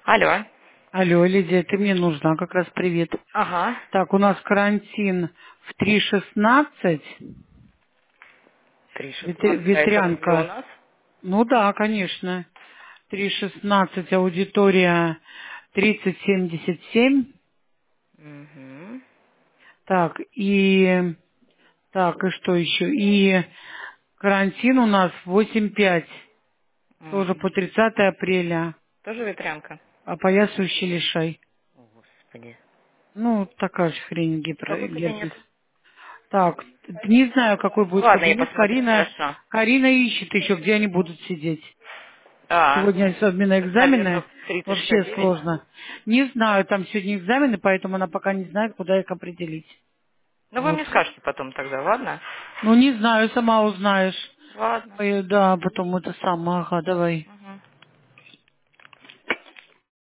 Алло. Алло, Лидия, ты мне нужна, как раз привет. Ага. Так, у нас карантин в 3:16. 3:16. А это где у Ветрянка. нас? Ну да, конечно. 3:16, аудитория 3077. Угу. Так, и что еще? И карантин у нас 8:5. Тоже Угу. по 30 апреля. Тоже ветрянка? Опоясывающий лишай. О, Господи. Ну, такая же хрень, Много герпес. кабинет? Так, не знаю, какой будет Ладно, я кабинет. посмотрю, хорошо. Карина ищет еще, где они будут сидеть. А, Сегодня особенно экзамены, кабинет 30 вообще 9. сложно. Не знаю, там сегодня экзамены, поэтому она пока не знает, куда их определить. Ну, вы Вот. мне скажете потом тогда, ладно? Ну, не знаю, сама узнаешь. Ладно. Ой, да, потом это самое, ага, давай.